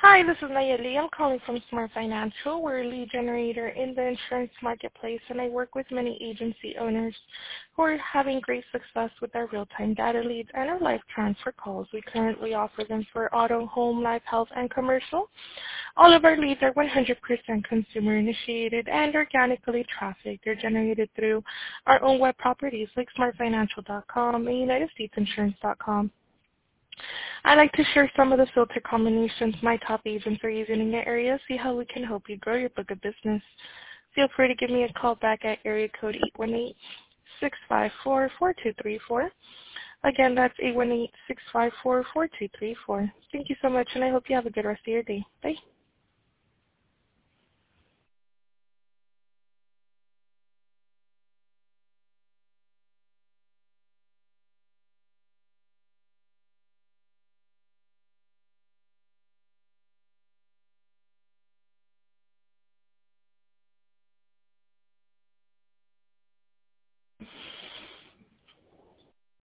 Hi, this is Nayeli. I'm calling from Smart Financial. We're a lead generator in the insurance marketplace, and I work with many agency owners who are having great success with our real-time data leads and our live transfer calls. We currently offer them for auto, home, life, health, and commercial. All of our leads are 100% consumer-initiated and organically trafficked. They're generated through our own web properties like smartfinancial.com and UnitedStatesInsurance.com. I'd like to share some of the filter combinations my top agents are using in your area, see how we can help you grow your book of business. Feel free to give me a call back at area code 818-654-4234. Again, that's 818-654-4234. Thank you so much, and I hope you have a good rest of your day. Bye.